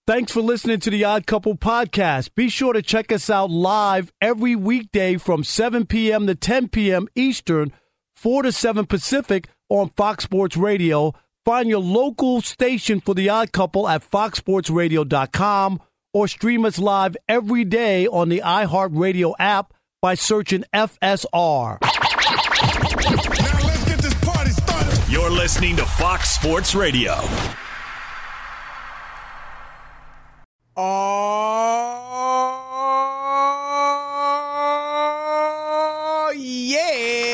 Thanks for listening to the Odd Couple podcast. Be sure to check us out live every weekday from 7 p.m. to 10 p.m. Eastern, 4 to 7 Pacific on Fox Sports Radio. Find your local station for the Odd Couple at foxsportsradio.com or stream us live every day on the iHeartRadio app by searching FSR. Now let's get this party started. You're listening to Fox Sports Radio. Oh, yeah.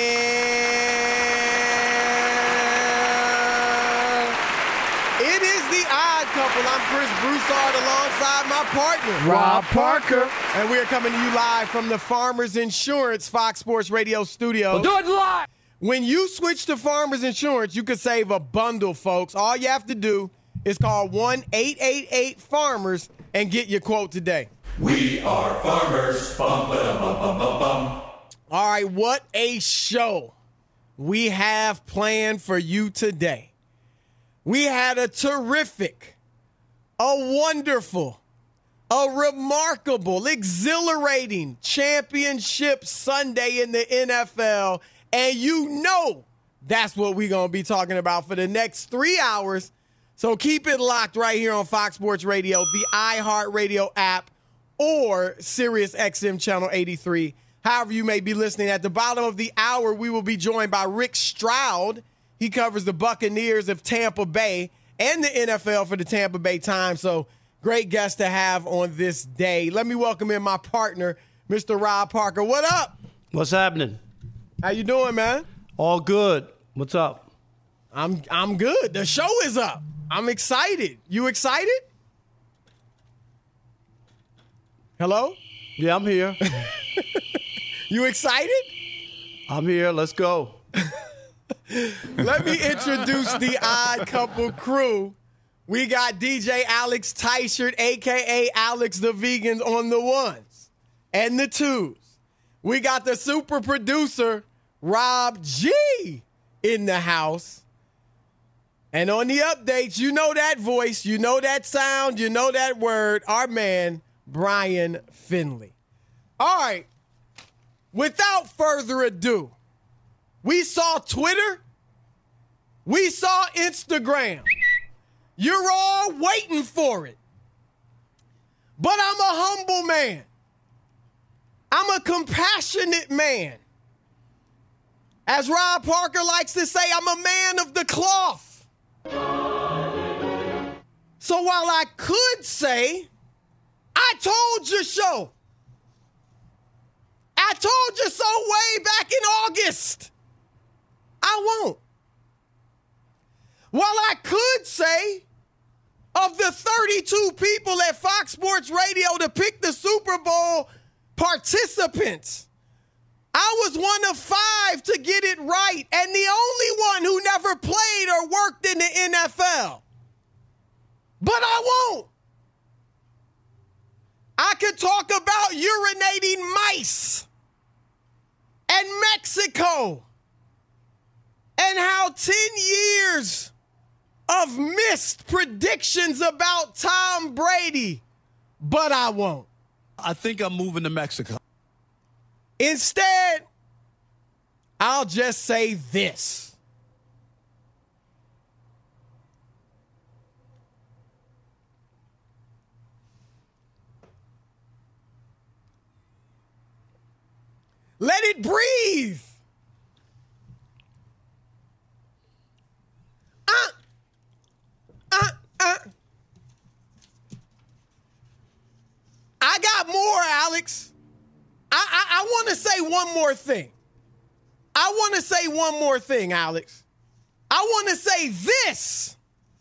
It is the Odd Couple. I'm Chris Broussard alongside my partner, Rob Parker. And we are coming to you live from the Farmers Insurance Fox Sports Radio studio. We'll do it live. When you switch to Farmers Insurance, you can save a bundle, folks. All you have to do is call 1-888-FARMERS and get your quote today. We are farmers. Bum, ba-dum, bum, bum, bum, bum. All right, what a show we have planned for you today. We had a terrific, a wonderful, a remarkable, exhilarating championship Sunday in the NFL, and you know that's what we're going to be talking about for the next 3 hours. So keep it locked right here on Fox Sports Radio, the iHeartRadio app, or Sirius XM Channel 83. However you may be listening, at the bottom of the hour, we will be joined by Rick Stroud. He covers the Buccaneers of Tampa Bay and the NFL for the Tampa Bay Times. So great guest to have on this day. Let me welcome in my partner, Mr. Rob Parker. What up? What's happening? How you doing, man? All good. What's up? I'm good. The show is up. I'm excited. You excited? Hello? Yeah, I'm here. You excited? I'm here. Let's go. Let me introduce the Odd Couple crew. We got DJ Alex Teichert, a.k.a. Alex the Vegan, on the ones and the twos. We got the super producer, Rob G, in the house. And on the updates, you know that voice, you know that sound, you know that word, our man, Brian Finley. All right, without further ado, we saw Twitter, we saw Instagram. You're all waiting for it. But I'm a humble man. I'm a compassionate man. As Rob Parker likes to say, I'm a man of the cloth. So while I could say, I told you so. I told you so way back in August. I won't. While I could say, of the 32 people at Fox Sports Radio to pick the Super Bowl participants, I was one of 5 to get it right, and the only one who never played or worked in the NFL. But I won't. I could talk about urinating mice and Mexico and how 10 years of missed predictions about Tom Brady, but I won't. I think I'm moving to Mexico. Instead, I'll just say this. Let it breathe. I got more, Alex. I want to say one more thing. Alex. I want to say this.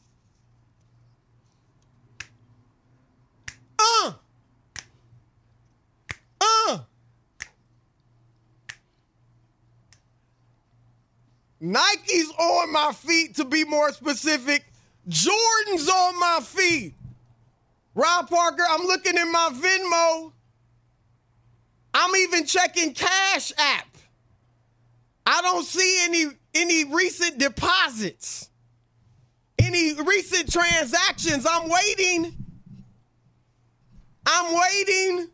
Nike's on my feet, to be more specific. Jordan's on my feet. Rob Parker, I'm looking in my Venmo. I'm even checking Cash App. I don't see any recent deposits, any recent transactions. I'm waiting I'm waiting.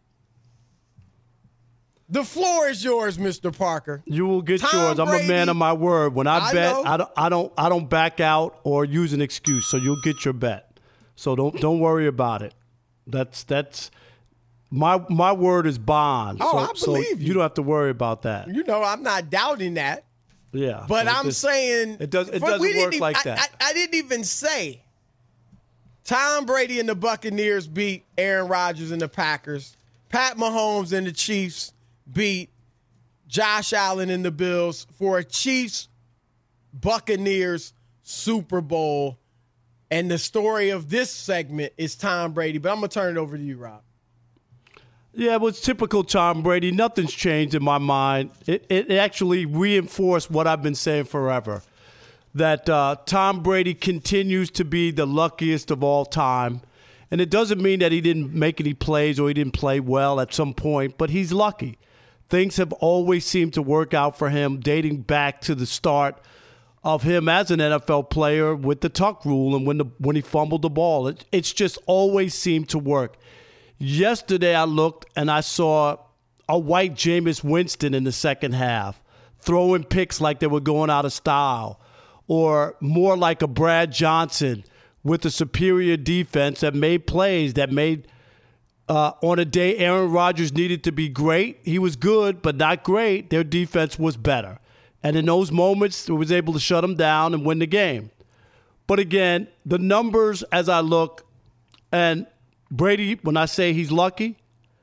The floor is yours, Mr. Parker. You will get Tom yours. I'm Brady, a man of my word. When I bet, know. I don't back out or use an excuse. So you'll get your bet. So don't worry about it. That's my word is bond. Oh, I believe you. You don't have to worry about that. You know, I'm not doubting that. Yeah. But I'm saying it doesn't work like that. I didn't even say Tom Brady and the Buccaneers beat Aaron Rodgers and the Packers. Pat Mahomes and the Chiefs beat Josh Allen and the Bills for a Chiefs-Buccaneers Super Bowl. And the story of this segment is Tom Brady. But I'm going to turn it over to you, Rob. Yeah, it was typical Tom Brady. Nothing's changed in my mind. It actually reinforced what I've been saying forever, that Tom Brady continues to be the luckiest of all time. And it doesn't mean that he didn't make any plays or he didn't play well at some point, but he's lucky. Things have always seemed to work out for him, dating back to the start of him as an NFL player with the tuck rule and when he fumbled the ball. It's just always seemed to work. Yesterday I looked and I saw a white Jameis Winston in the second half, throwing picks like they were going out of style, or more like a Brad Johnson with a superior defense that made plays, that made on a day Aaron Rodgers needed to be great. He was good, but not great. Their defense was better. And in those moments, it was able to shut them down and win the game. But again, the numbers as I look, and Brady, when I say he's lucky,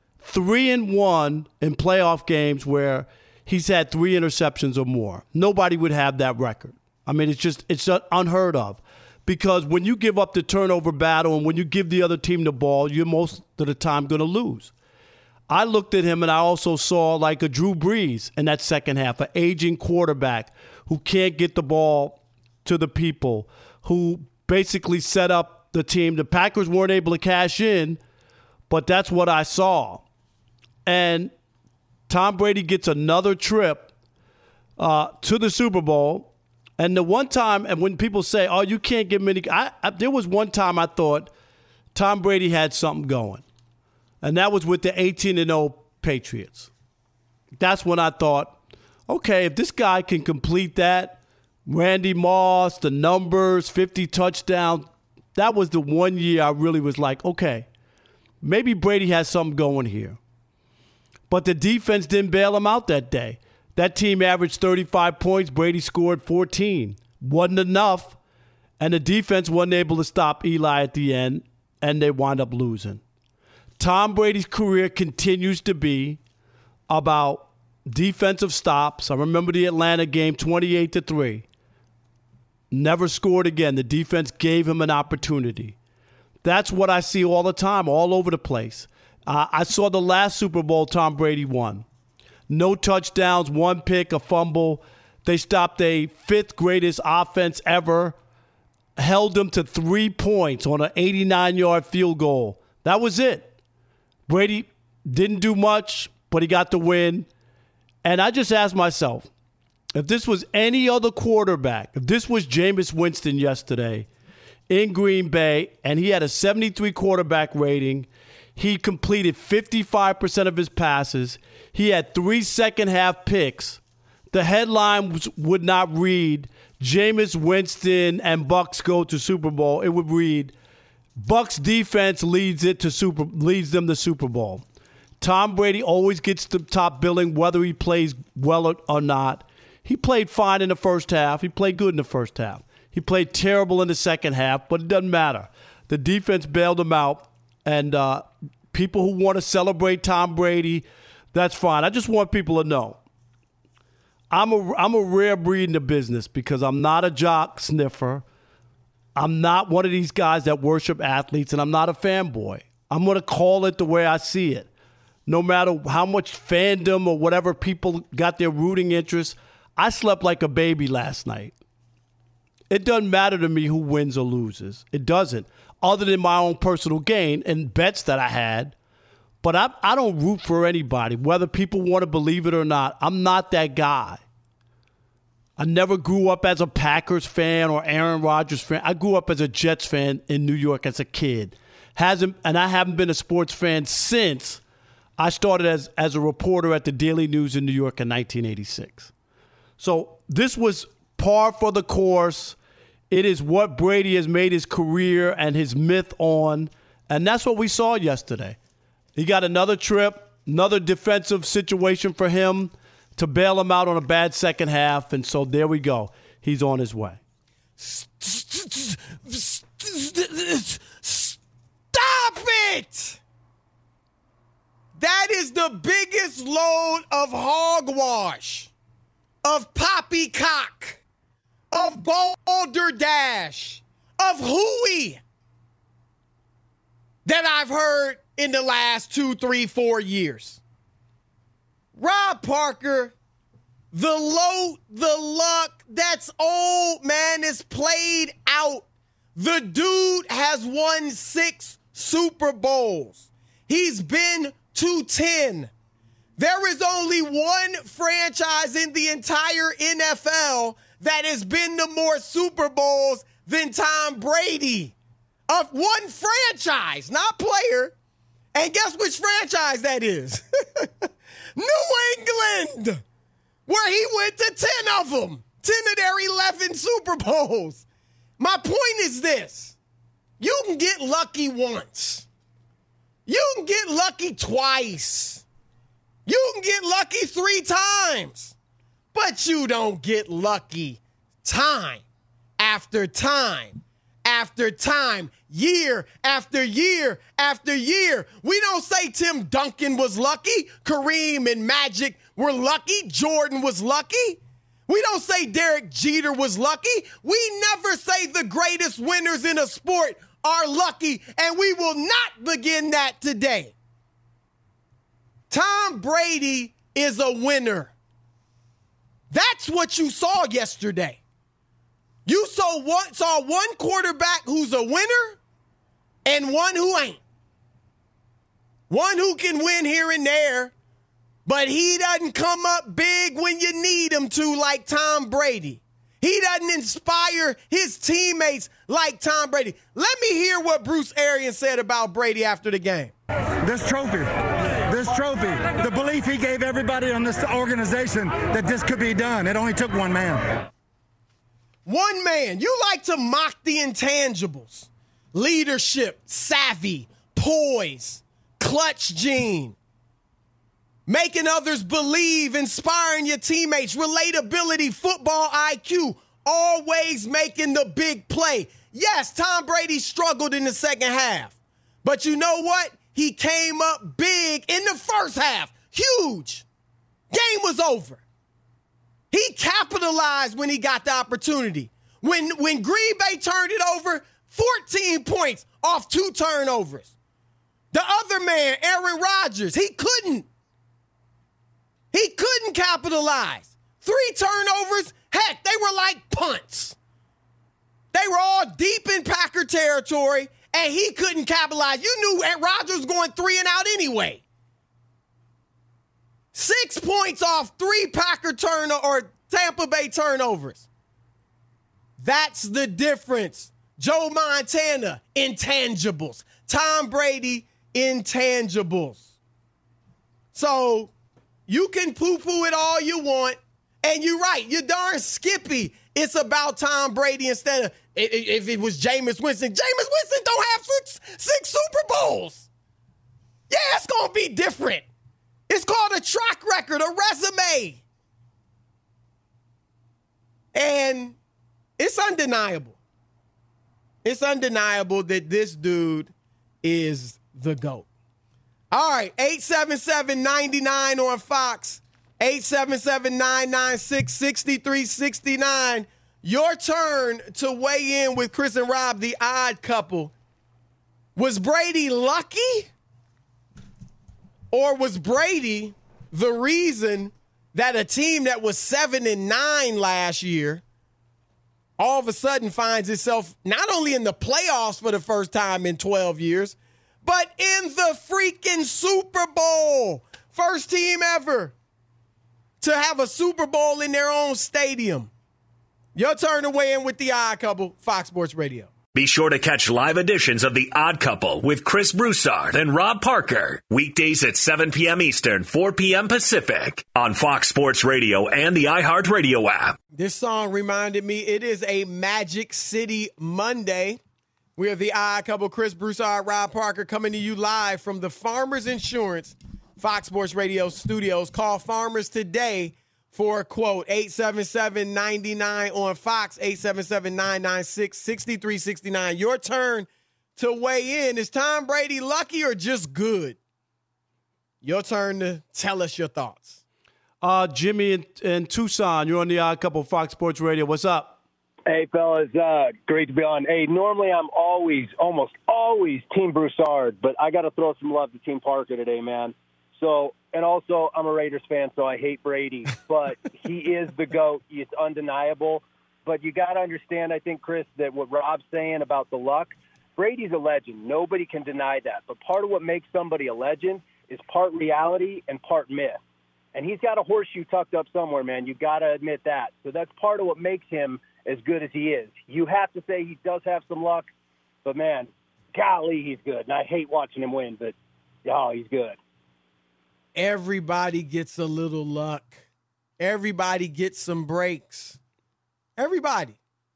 3-1 in playoff games where he's had 3 interceptions or more. Nobody would have that record. I mean, it's unheard of. Because when you give up the turnover battle and when you give the other team the ball, you're most of the time going to lose. I looked at him and I also saw like a Drew Brees in that second half, an aging quarterback who can't get the ball to the people, who basically set up the team. The Packers weren't able to cash in, but that's what I saw. And Tom Brady gets another trip to the Super Bowl. And the one time, and when people say, oh, you can't give many, there was one time I thought Tom Brady had something going. And that was with the 18-0 Patriots. That's when I thought, okay, if this guy can complete that, Randy Moss, the numbers, 50 touchdowns, that was the one year I really was like, okay, maybe Brady has something going here. But the defense didn't bail him out that day. That team averaged 35 points. Brady scored 14. Wasn't enough. And the defense wasn't able to stop Eli at the end, and they wound up losing. Tom Brady's career continues to be about defensive stops. I remember the Atlanta game, 28-3. Never scored again. The defense gave him an opportunity. That's what I see all the time, all over the place. I saw the last Super Bowl Tom Brady won. No touchdowns, 1 pick, a fumble. They stopped a 5th greatest offense ever, held them to 3 points on an 89-yard field goal. That was it. Brady didn't do much, but he got the win. And I just asked myself, if this was any other quarterback, if this was Jameis Winston yesterday in Green Bay, and he had a 73 quarterback rating, he completed 55% of his passes, he had 3 second-half picks, the headline would not read, Jameis Winston and Bucs go to Super Bowl. It would read, Bucs defense leads them to Super Bowl. Tom Brady always gets the top billing, whether he plays well or not. He played fine in the first half. He played good in the first half. He played terrible in the second half, but it doesn't matter. The defense bailed him out, and people who want to celebrate Tom Brady, that's fine. I just want people to know. I'm a rare breed in the business because I'm not a jock sniffer. I'm not one of these guys that worship athletes, and I'm not a fanboy. I'm going to call it the way I see it. No matter how much fandom or whatever people got their rooting interest, I slept like a baby last night. It doesn't matter to me who wins or loses. It doesn't, other than my own personal gain and bets that I had. But I don't root for anybody, whether people want to believe it or not. I'm not that guy. I never grew up as a Packers fan or Aaron Rodgers fan. I grew up as a Jets fan in New York as a kid. and I haven't been a sports fan since I started as a reporter at the Daily News in New York in 1986. So this was par for the course. It is what Brady has made his career and his myth on, and that's what we saw yesterday. He got another trip, another defensive situation for him to bail him out on a bad second half, and so there we go. He's on his way. Stop it! That is the biggest load of hogwash, of poppycock, of balderdash, of hooey that I've heard in the last 2, 3, 4 years. Rob Parker, the luck, that's old, man. It's played out. The dude has won 6 Super Bowls. He's been to 10. There is only one franchise in the entire NFL that has been to more Super Bowls than Tom Brady. Of one franchise, not player. And guess which franchise that is? New England, where he went to 10 of them. 10 of their 11 Super Bowls. My point is this. You can get lucky once. You can get lucky twice. You can get lucky 3 times. But you don't get lucky time after time after time, year after year after year. We don't say Tim Duncan was lucky, Kareem and Magic were lucky, Jordan was lucky. We don't say Derek Jeter was lucky. We never say the greatest winners in a sport are lucky, and we will not begin that today. Tom Brady is a winner. That's what you saw yesterday. You saw one quarterback who's a winner and one who ain't. One who can win here and there, but he doesn't come up big when you need him to like Tom Brady. He doesn't inspire his teammates like Tom Brady. Let me hear what Bruce Arians said about Brady after the game. This trophy, the belief he gave everybody on this organization that this could be done. It only took one man. One man. You like to mock the intangibles. Leadership, savvy, poise, clutch gene. Making others believe, inspiring your teammates, relatability, football IQ, always making the big play. Yes, Tom Brady struggled in the second half. But you know what? He came up big in the first half. Huge. Game was over. He capitalized when he got the opportunity. When Green Bay turned it over, 14 points off 2 turnovers. The other man, Aaron Rodgers, he couldn't capitalize. 3 turnovers, heck, they were like punts. They were all deep in Packer territory, and he couldn't capitalize. You knew Rodgers was going 3 and out anyway. 6 points off 3 Packer Tampa Bay turnovers. That's the difference. Joe Montana, intangibles. Tom Brady, intangibles. So you can poo-poo it all you want, and you're right. You're darn skippy. It's about Tom Brady instead of if it was Jameis Winston. Jameis Winston don't have 6 Super Bowls. Yeah, it's going to be different. It's called a track record, a resume. And it's undeniable. It's undeniable that this dude is the GOAT. All right, 877-99 on Fox, 877-996-6369. Your turn to weigh in with Chris and Rob, the odd couple. Was Brady lucky? Or was Brady the reason that a team that was 7-9 last year all of a sudden finds itself not only in the playoffs for the first time in 12 years, but in the freaking Super Bowl? First team ever to have a Super Bowl in their own stadium. Your turn to weigh in with the odd couple, Fox Sports Radio. Be sure to catch live editions of The Odd Couple with Chris Broussard and Rob Parker. Weekdays at 7 p.m. Eastern, 4 p.m. Pacific on Fox Sports Radio and the iHeartRadio app. This song reminded me it is a Magic City Monday. We are The Odd Couple, Chris Broussard, Rob Parker, coming to you live from the Farmers Insurance Fox Sports Radio studios. Call Farmers today for a quote, 877-99 on Fox, 877-996-6369. Your turn to weigh in. Is Tom Brady lucky or just good? Your turn to tell us your thoughts. Jimmy in Tucson, you're on the Odd Couple, Fox Sports Radio. What's up? Hey, fellas, great to be on. Hey, normally I'm almost always Team Broussard, but I got to throw some love to Team Parker today, man. So, and also I'm a Raiders fan, so I hate Brady, but he is the GOAT. It's undeniable. But you got to understand, I think, Chris, that what Rob's saying about the luck, Brady's a legend. Nobody can deny that. But part of what makes somebody a legend is part reality and part myth. And he's got a horseshoe tucked up somewhere, man. You got to admit that. So that's part of what makes him as good as he is. You have to say he does have some luck, but, man, golly, he's good. And I hate watching him win, but, he's good. Everybody gets a little luck. Everybody gets some breaks. Everybody.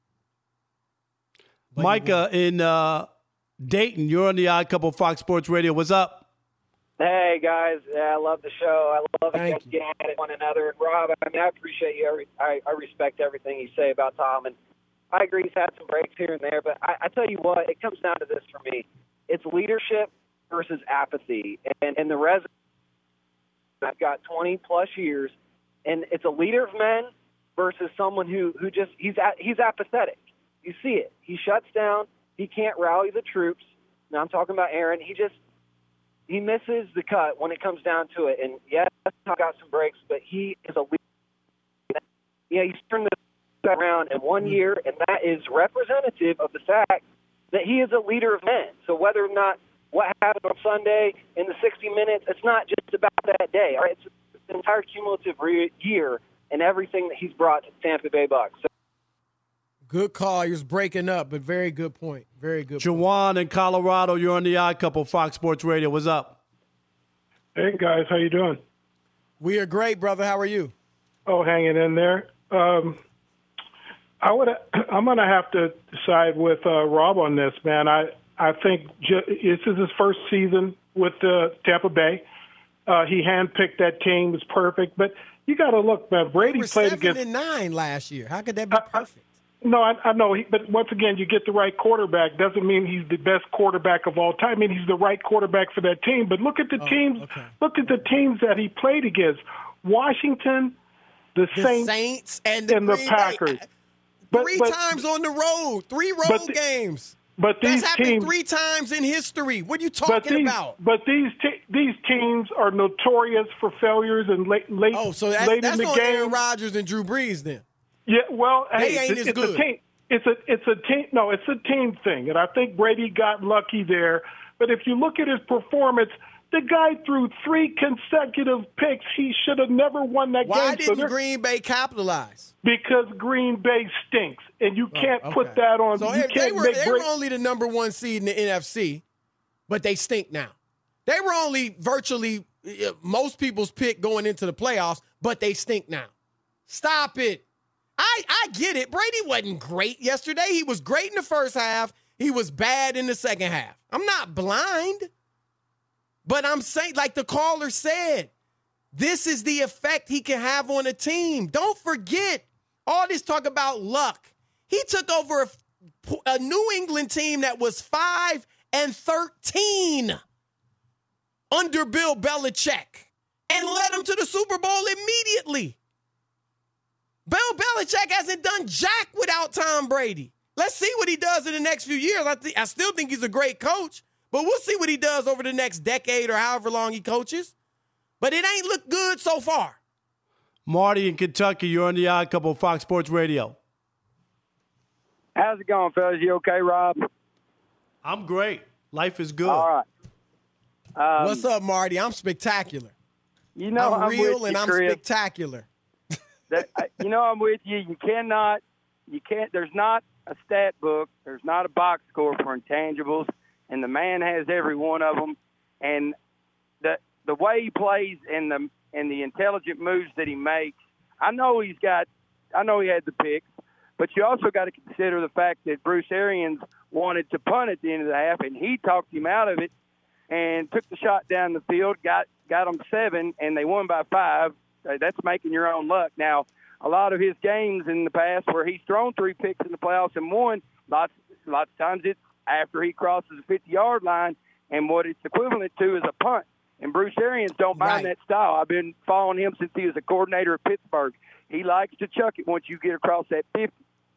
But Micah in Dayton, you're on the Odd Couple, Fox Sports Radio. What's up? Hey, guys. Yeah, I love the show. I love Thank getting at one another. And, Rob, I appreciate you. I respect everything you say about Tom. And I agree he's had some breaks here and there. But I tell you what, it comes down to this for me. It's leadership versus apathy. And the resume, I've got 20-plus years, and it's a leader of men versus someone who just he's apathetic. You see it. He shuts down. He can't rally the troops. Now I'm talking about Aaron. He misses the cut when it comes down to it. And, yes, Tom got some breaks, but he is a leader. Yeah, he's turned this around in 1 year, and that is representative of the fact that he is a leader of men. So whether or not what happened on Sunday in the 60 Minutes, it's not just about that day. All right? It's an entire cumulative year and everything that he's brought to Tampa Bay Bucks. So, good call. He was breaking up, but very good point. Very good point. Jawan in Colorado, you're on the Odd Couple, Fox Sports Radio. What's up? Hey, guys. How you doing? We are great, brother. How are you? Oh, hanging in there. I'm going to have to side with Rob on this, man. I think this is his first season with Tampa Bay. He handpicked that team. It was perfect. But you got to look, man. Brady played against 7-9 last year. How could that be perfect? No, I know. But once again, you get the right quarterback. Doesn't mean he's the best quarterback of all time. I mean, he's the right quarterback for that team. But look at the teams. Okay. Look at the teams that he played against: Washington, the Saints, and the Packers. Three times on the road, 3 road games. But these That's happened teams 3 times in history. What are you talking about? But these teams are notorious for failures and late in the game. That's on Aaron Rodgers and Drew Brees then. Yeah, well, they ain't as good. It's a team. No, it's a team thing, and I think Brady got lucky there. But if you look at his performance, the guy threw 3 consecutive picks. He should have never won that game. Why didn't Green Bay capitalize? Because Green Bay stinks, and you can't put that on. So they were only the number 1 seed in the NFC, but they stink now. They were only virtually most people's pick going into the playoffs, but they stink now. Stop it. I get it. Brady wasn't great yesterday. He was great in the first half. He was bad in the second half. I'm not blind. But I'm saying, like the caller said, this is the effect he can have on a team. Don't forget all this talk about luck. He took over a New England team that was 5-13 under Bill Belichick and led them to the Super Bowl immediately. Bill Belichick hasn't done jack without Tom Brady. Let's see what he does in the next few years. I still think he's a great coach, but we'll see what he does over the next decade or however long he coaches. But it ain't looked good so far. Marty in Kentucky, you're on the Odd Couple, Fox Sports Radio. How's it going, fellas? You okay, Rob? I'm great. Life is good. All right. What's up, Marty? I'm spectacular. You know, I'm real and I'm spectacular. I'm with you. You can't. There's not a stat book. There's not a box score for intangibles, and the man has every one of them. And the way he plays and the intelligent moves that he makes, I know he had the picks, but you also got to consider the fact that Bruce Arians wanted to punt at the end of the half, and he talked him out of it and took the shot down the field, got them 7, and they won by 5. That's making your own luck. Now, a lot of his games in the past where he's thrown 3 picks in the playoffs and won, lots of times it's after he crosses the 50-yard line, and what it's equivalent to is a punt. And Bruce Arians don't mind that style. I've been following him since he was a coordinator at Pittsburgh. He likes to chuck it once you get across that 50.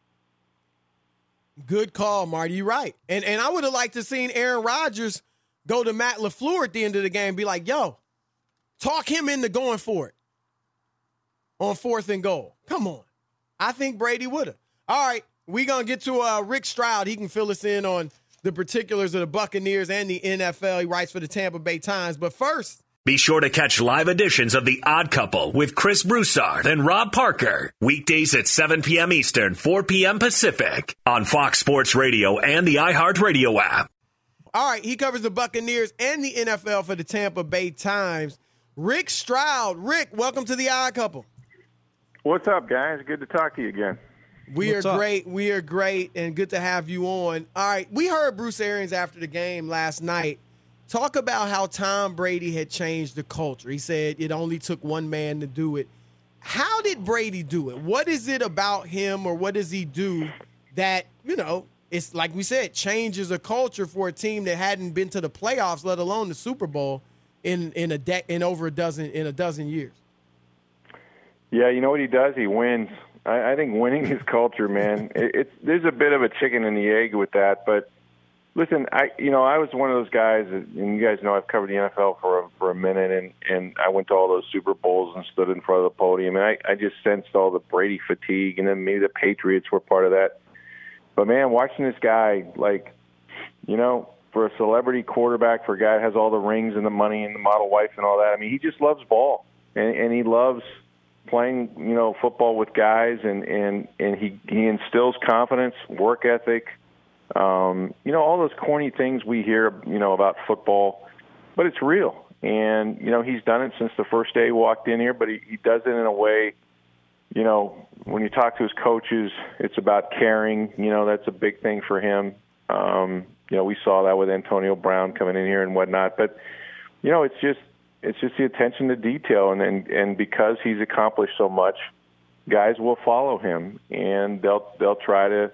Good call, Marty. You're right. And I would have liked to seen Aaron Rodgers go to Matt LaFleur at the end of the game and be like, yo, talk him into going for it on 4th and goal. Come on. I think Brady would have. All right, we're going to get to Rick Stroud. He can fill us in on the particulars of the Buccaneers and the NFL. He writes for the Tampa Bay Times. But first, be sure to catch live editions of The Odd Couple with Chris Broussard and Rob Parker. Weekdays at 7 p.m. Eastern, 4 p.m. Pacific on Fox Sports Radio and the iHeartRadio app. All right, he covers the Buccaneers and the NFL for the Tampa Bay Times. Rick Stroud. Rick, welcome to The Odd Couple. What's up, guys? Good to talk to you again. We are great. We are great, and good to have you on. All right, we heard Bruce Arians after the game last night talk about how Tom Brady had changed the culture. He said it only took one man to do it. How did Brady do it? What is it about him, or what does he do that, it's like we said, changes a culture for a team that hadn't been to the playoffs, let alone the Super Bowl, in a dozen years? Yeah, you know what he does? He wins. I think winning is culture, man. There's a bit of a chicken and the egg with that, but listen, I was one of those guys, and you guys know I've covered the NFL for a minute, and I went to all those Super Bowls and stood in front of the podium, and I just sensed all the Brady fatigue, and then maybe the Patriots were part of that. But man, watching this guy, for a celebrity quarterback, for a guy that has all the rings and the money and the model wife and all that, I mean, he just loves ball, and he loves playing, football with guys, and he instills confidence, work ethic, all those corny things we hear, about football, but it's real. And, he's done it since the first day he walked in here, but he does it in a way, when you talk to his coaches, it's about caring, that's a big thing for him. We saw that with Antonio Brown coming in here and whatnot, but, it's just the attention to detail, and because he's accomplished so much, guys will follow him, and they'll try to,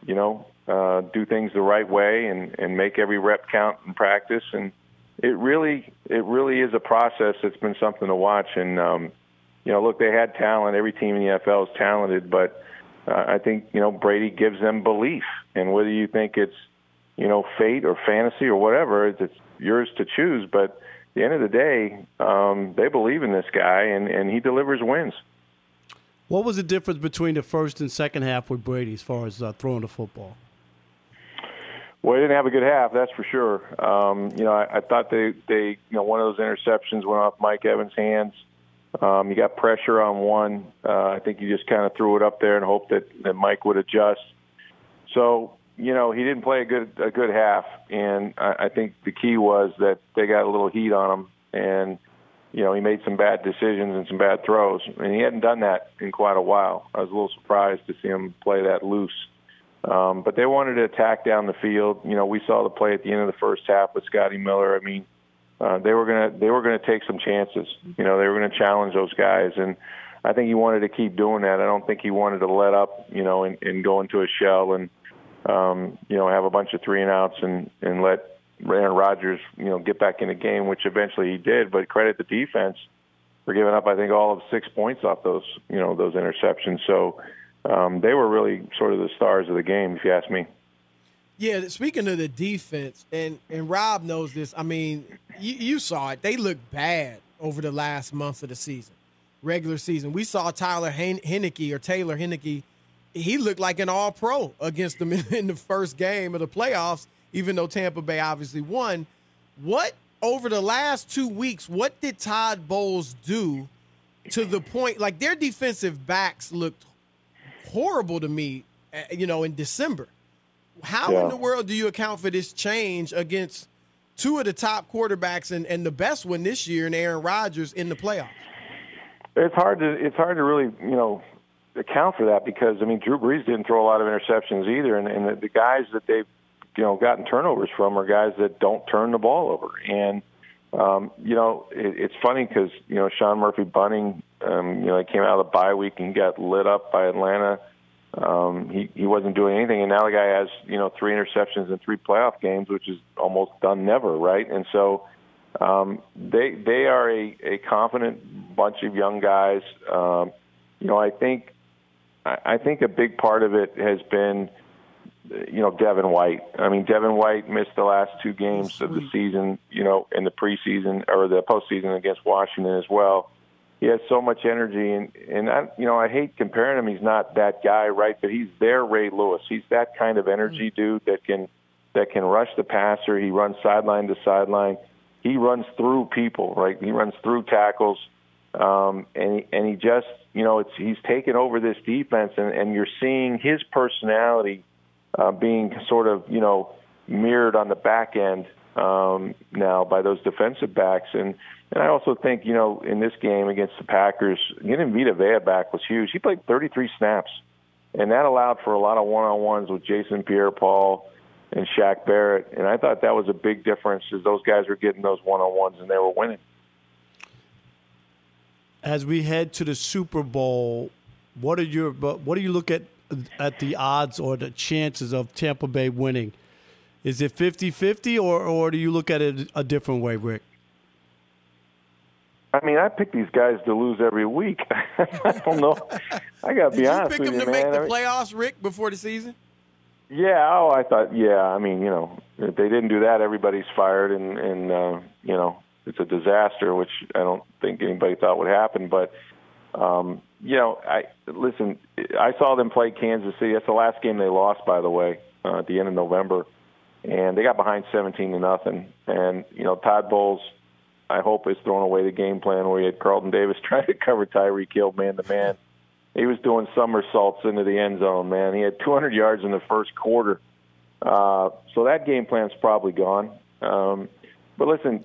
do things the right way and make every rep count in practice. And it really is a process that's been something to watch. And look, they had talent. Every team in the NFL is talented, but I think Brady gives them belief. And whether you think it's fate or fantasy or whatever, it's yours to choose. But at the end of the day, they believe in this guy, and he delivers wins. What was the difference between the first and second half with Brady as far as throwing the football? Well, he didn't have a good half, that's for sure. I thought they one of those interceptions went off Mike Evans' hands. You got pressure on one. I think you just kind of threw it up there and hoped that Mike would adjust. So, he didn't play a good half, and I think the key was that they got a little heat on him, and he made some bad decisions and some bad throws, and he hadn't done that in quite a while. I was a little surprised to see him play that loose. But they wanted to attack down the field. We saw the play at the end of the first half with Scotty Miller. I mean, they were gonna take some chances. They were gonna challenge those guys, and I think he wanted to keep doing that. I don't think he wanted to let up, and go into a shell and have a bunch of 3-and-outs and let Aaron Rodgers, get back in the game, which eventually he did. But credit the defense for giving up, I think, all of 6 points off those interceptions. So they were really sort of the stars of the game, if you ask me. Yeah, speaking of the defense, and Rob knows this, I mean, you saw it. They looked bad over the last month of the season, regular season. We saw Taylor Heinicke. He looked like an all-pro against them in the first game of the playoffs, even though Tampa Bay obviously won. What, over the last 2 weeks, what did Todd Bowles do to the point, like their defensive backs looked horrible to me in December. How in the world do you account for this change against two of the top quarterbacks and the best one this year in Aaron Rodgers in the playoffs? It's hard to really, account for that because, Drew Brees didn't throw a lot of interceptions either, and the guys that they've, gotten turnovers from are guys that don't turn the ball over. And, it's funny because, Sean Murphy-Bunting, he came out of the bye week and got lit up by Atlanta. He wasn't doing anything, and now the guy has 3 interceptions in 3 playoff games, which is almost done never, right? And so they are a confident bunch of young guys. I think a big part of it has been Devin White. Devin White missed the last 2 games of the season, in the preseason or the postseason against Washington as well. He has so much energy, and I hate comparing him. He's not that guy, right? But he's their Ray Lewis. He's that kind of energy dude that can rush the passer. He runs sideline to sideline. He runs through people, right? He runs through tackles, and he just, he's taken over this defense, and you're seeing his personality being sort of, mirrored on the back end now by those defensive backs. And I also think, in this game against the Packers, getting Vita Vea back was huge. He played 33 snaps, and that allowed for a lot of one-on-ones with Jason Pierre-Paul and Shaq Barrett. And I thought that was a big difference as those guys were getting those one-on-ones and they were winning. As we head to the Super Bowl, what do you look at the odds or the chances of Tampa Bay winning? Is it 50-50 or do you look at it a different way, Rick? I pick these guys to lose every week. I don't know. I got to be honest with you, man. Did you pick them to make the playoffs, Rick, before the season? Yeah. Oh, I thought. Yeah. If they didn't do that, everybody's fired, and it's a disaster, which I don't think anybody thought would happen. But I saw them play Kansas City. That's the last game they lost, by the way, at the end of November, and they got behind 17-0. And Todd Bowles, I hope, is throwing away the game plan where he had Carlton Davis trying to cover Tyreek Hill man-to-man. He was doing somersaults into the end zone, man. He had 200 yards in the first quarter. So that game plan's probably gone. But listen,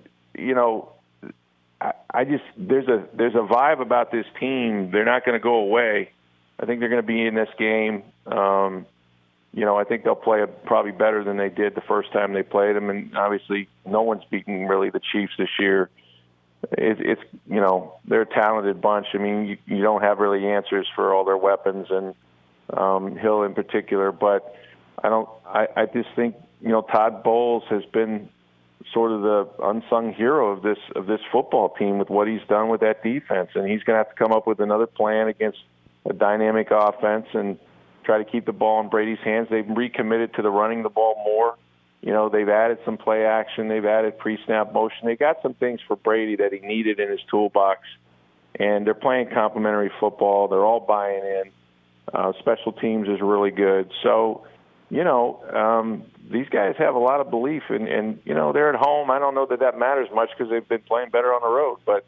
I just there's a vibe about this team. They're not going to go away. I think they're going to be in this game. I think they'll play probably better than they did the first time they played them. And obviously, no one's beating really the Chiefs this year. It's they're a talented bunch. You don't have really answers for all their weapons and Hill in particular. But I just think Todd Bowles has been sort of the unsung hero of this football team with what he's done with that defense, and he's going to have to come up with another plan against a dynamic offense and try to keep the ball in Brady's hands. They've recommitted to the running the ball more. They've added some play action. They've added pre-snap motion. They got some things for Brady that he needed in his toolbox, and they're playing complementary football. They're all buying in. Special teams is really good. So, these guys have a lot of belief, and they're at home. I don't know that matters much because they've been playing better on the road, but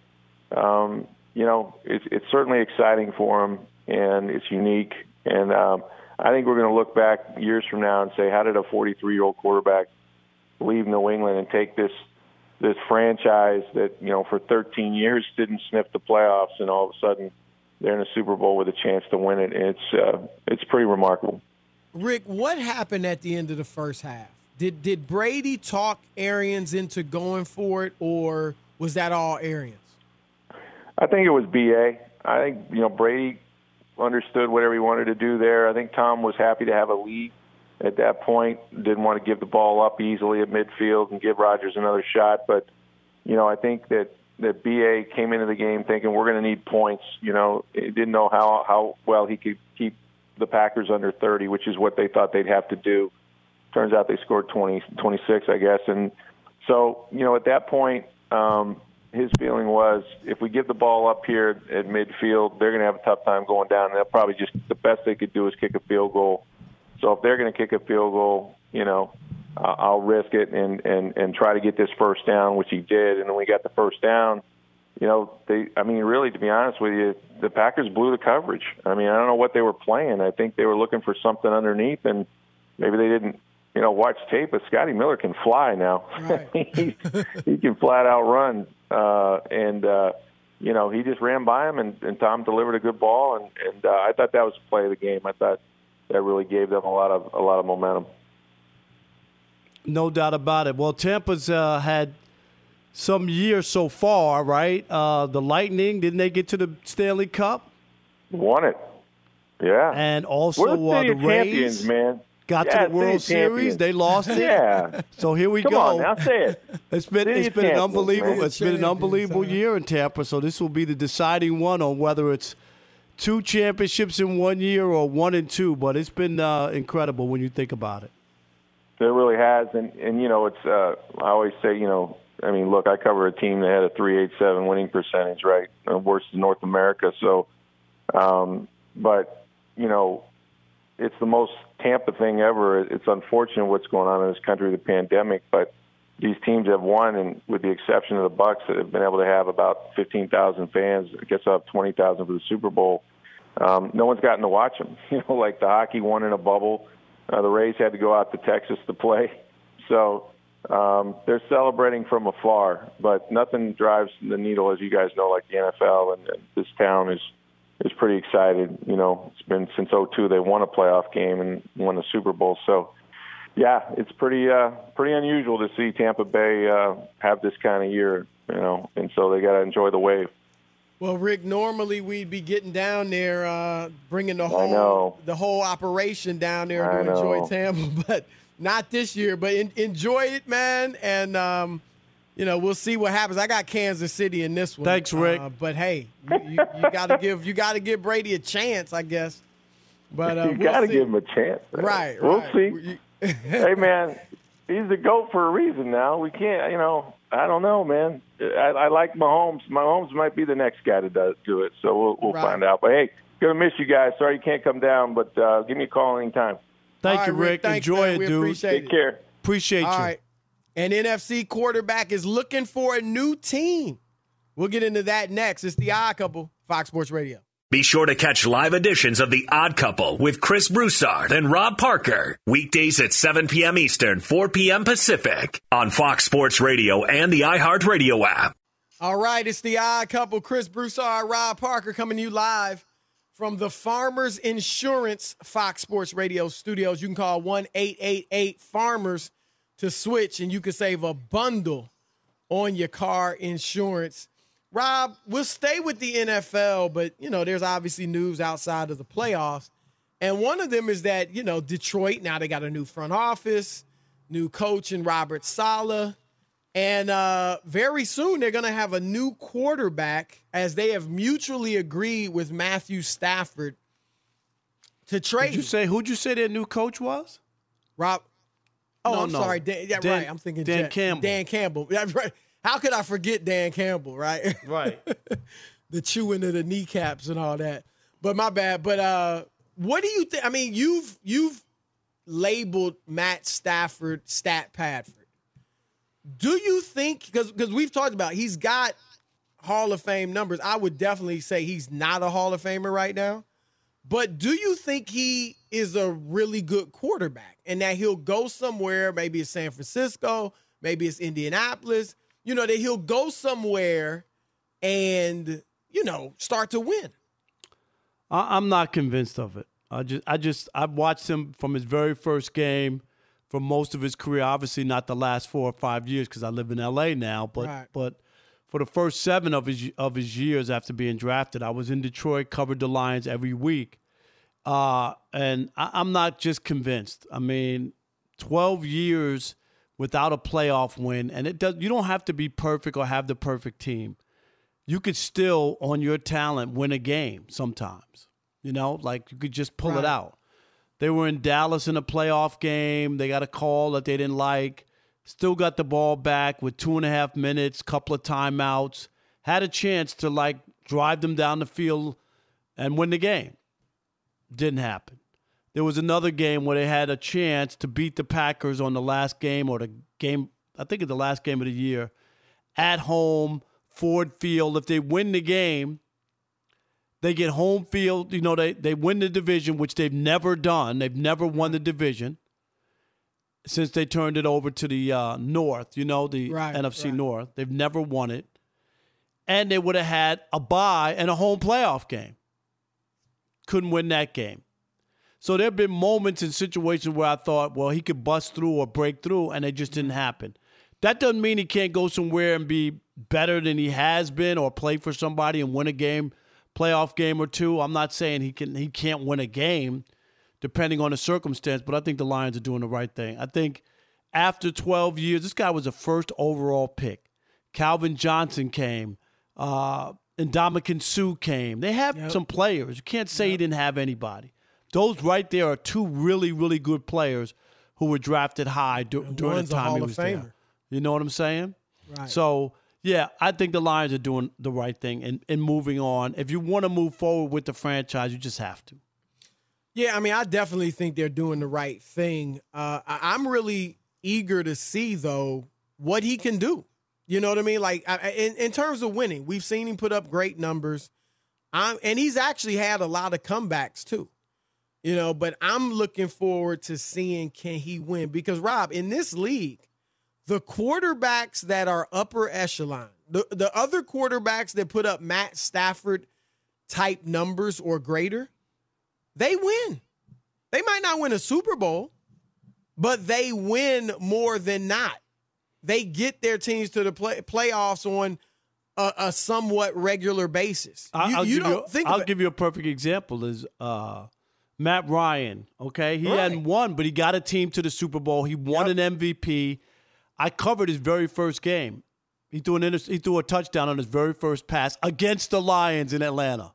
it's certainly exciting for them, and it's unique. And I think we're going to look back years from now and say, how did a 43-year-old quarterback leave New England and take this franchise that for 13 years didn't sniff the playoffs, and all of a sudden they're in a Super Bowl with a chance to win it? And it's pretty remarkable. Rick, what happened at the end of the first half? Did Brady talk Arians into going for it, or was that all Arians? I think it was BA. I think, Brady understood whatever he wanted to do there. I think Tom was happy to have a lead at that point, didn't want to give the ball up easily at midfield and give Rodgers another shot. But, I think that BA came into the game thinking we're going to need points. He didn't know how well he could keep the Packers under 30, which is what they thought they'd have to do. Turns out they scored 26, I guess. And so, at that point, his feeling was if we give the ball up here at midfield, they're going to have a tough time going down. And they'll probably just the best they could do is kick a field goal. So if they're going to kick a field goal, I'll risk it and try to get this first down, which he did. And then we got the first down. really, to be honest with you, the Packers blew the coverage. I mean, I don't know what they were playing. I think they were looking for something underneath, and maybe they didn't, watch tape. But Scotty Miller can fly now. Right. he can flat out run. He just ran by him, and Tom delivered a good ball, and I thought that was the play of the game. I thought that really gave them a lot of momentum. No doubt about it. Well, Tampa's had some years so far, right? The Lightning, didn't they get to the Stanley Cup? Won it, yeah. And also the the Rays, man. Got to the World Series. They lost it. Yeah. So here we Come go. on, now say it. It's been an unbelievable. It's been an unbelievable year in Tampa. So this will be the deciding one on whether it's 2 championships in 1 year or 1 and 2. But it's been incredible when you think about it. It really has, and it's. I always say, look, I cover a team that had a .387 winning percentage, right? Worst in North America. So, but it's the most Tampa thing ever. It's unfortunate what's going on in this country, the pandemic, but these teams have won, and with the exception of the Bucks, that have been able to have about 15,000 fans. I guess up 20,000 for the Super Bowl. No one's gotten to watch them. Like the hockey won in a bubble. The Rays had to go out to Texas to play. So they're celebrating from afar, but nothing drives the needle, as you guys know, like the NFL, and this town is pretty excited. It's been since 2002 they won a playoff game and won the Super Bowl. So, yeah, it's pretty unusual to see Tampa Bay have this kind of year, and so they got to enjoy the wave. Well, Rick, normally we'd be getting down there, bringing the whole operation down there to enjoy Tampa, but not this year. But enjoy it, man, and we'll see what happens. I got Kansas City in this one. Thanks, Rick. But hey, you got to give Brady a chance, I guess. But you got to give him a chance, man. Right? We'll see. Hey, man, he's the GOAT for a reason. Now we can't. I don't know, man. I like Mahomes. Mahomes might be the next guy to do it. So we'll find out. But hey, gonna miss you guys. Sorry you can't come down, but give me a call anytime. Thank you, Rick. Thanks, Enjoy man. it, We dude. appreciate Take care. Appreciate you. All right. An NFC quarterback is looking for a new team. We'll get into that next. It's The Odd Couple, Fox Sports Radio. Be sure to catch live editions of The Odd Couple with Chris Broussard and Rob Parker. Weekdays at 7 p.m. Eastern, 4 p.m. Pacific on Fox Sports Radio and the iHeartRadio app. All right, it's The Odd Couple. Chris Broussard, Rob Parker coming to you live from the Farmers Insurance Fox Sports Radio studios. You can call 1-888-FARMERS to switch, and you can save a bundle on your car insurance. Rob, we'll stay with the NFL, but, there's obviously news outside of the playoffs. And one of them is that, Detroit, now they got a new front office, new coach in Robert Saleh. And very soon they're going to have a new quarterback, as they have mutually agreed with Matthew Stafford to trade. Who'd you say their new coach was? Rob. Oh, No, I'm no. sorry. Right. I'm thinking Dan Campbell. Dan Campbell. That's right. How could I forget Dan Campbell, right? Right. The chewing of the kneecaps and all that. But my bad. But what do you think? I mean, you've labeled Matt Stafford Stat Padford. Do you think, because we've talked about, he's got Hall of Fame numbers. I would definitely say he's not a Hall of Famer right now. But do you think he is a really good quarterback and that he'll go somewhere, maybe it's San Francisco, maybe it's Indianapolis, that he'll go somewhere and, start to win? I'm not convinced of it. I've watched him from his very first game for most of his career. Obviously not the last 4 or 5 years because I live in L.A. now, but for the first 7 of his years after being drafted, I was in Detroit, covered the Lions every week. And I'm not just convinced. I mean, 12 years without a playoff win, and you don't have to be perfect or have the perfect team. You could still, on your talent, win a game sometimes. Like you could just pull it out. They were in Dallas in a playoff game. They got a call that they didn't like. Still got the ball back with 2.5 minutes, couple of timeouts. Had a chance to, drive them down the field and win the game. Didn't happen. There was another game where they had a chance to beat the Packers on the last game, or the game, I think it's the last game of the year, at home, Ford Field. If they win the game, they get home field. You know, they win the division, which they've never done. They've never won the division since they turned it over to the North, the NFC North. They've never won it. And they would have had a bye and a home playoff game. Couldn't win that game. So there have been moments in situations where I thought, well, he could bust through or break through, and it just didn't happen. That doesn't mean he can't go somewhere and be better than he has been or play for somebody and win a game, playoff game or two. I'm not saying he can't win a game depending on the circumstance, but I think the Lions are doing the right thing. I think after 12 years, this guy was a first overall pick. Calvin Johnson came. Ndamukong Suh came. They have some players. You can't say he didn't have anybody. Those right there are two really, really good players who were drafted high during the time he was there. You know what I'm saying? Right. So, yeah, I think the Lions are doing the right thing and moving on. If you want to move forward with the franchise, you just have to. Yeah, I mean, I definitely think they're doing the right thing. I'm really eager to see, though, what he can do. You know what I mean? Like, in terms of winning, we've seen him put up great numbers. And he's actually had a lot of comebacks, too. You know, but I'm looking forward to seeing can he win. Because, Rob, in this league, the quarterbacks that are upper echelon, the other quarterbacks that put up Matt Stafford-type numbers or greater, they win. They might not win a Super Bowl, but they win more than not. They get their teams to the playoffs on a somewhat regular basis. I'll give you a perfect example is Matt Ryan, okay? He hadn't won, but he got a team to the Super Bowl. He won an MVP. I covered his very first game. He threw a touchdown on his very first pass against the Lions in Atlanta.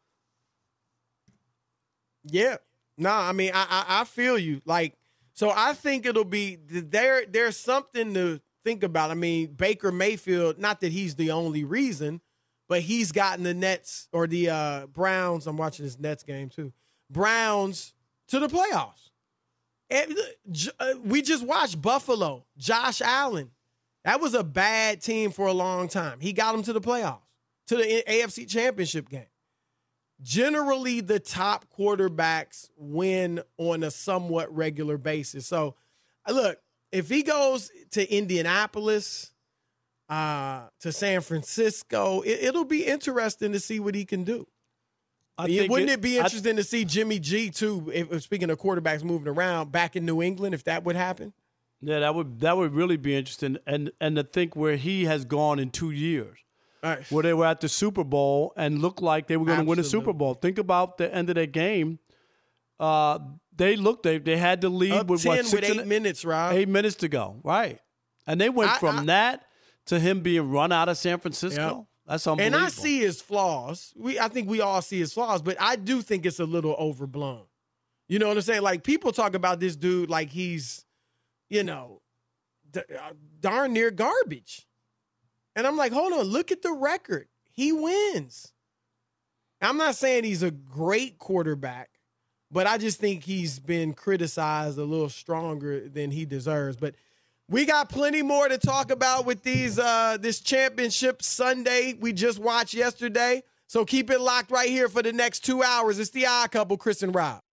Yeah. No, I mean, I feel you. Like, so I think it'll be there's something to think about. I mean, Baker Mayfield, not that he's the only reason, but he's gotten the Nets or the Browns. I'm watching this Nets game too. Browns to the playoffs. And we just watched Buffalo, Josh Allen. That was a bad team for a long time. He got them to the playoffs, to the AFC Championship game. Generally, the top quarterbacks win on a somewhat regular basis. So, look, if he goes to Indianapolis, to San Francisco, it'll be interesting to see what he can do. Wouldn't it be interesting to see Jimmy G, too, if speaking of quarterbacks moving around, back in New England, if that would happen? Yeah, that would really be interesting. And to think where he has gone in 2 years, right, where they were at the Super Bowl and looked like they were going to win the Super Bowl. Think about the end of that game. They had the lead up with 10 with 8 minutes, Rob. 8 minutes to go, right? And they went from that to him being run out of San Francisco. Yep. That's unbelievable. And I see his flaws. I think we all see his flaws, but I do think it's a little overblown. You know what I'm saying? Like, people talk about this dude like he's, darn near garbage. And I'm like, hold on, look at the record. He wins. I'm not saying he's a great quarterback, but I just think he's been criticized a little stronger than he deserves. But we got plenty more to talk about with this championship Sunday we just watched yesterday. So keep it locked right here for the next 2 hours. It's the Odd Couple, Chris and Rob.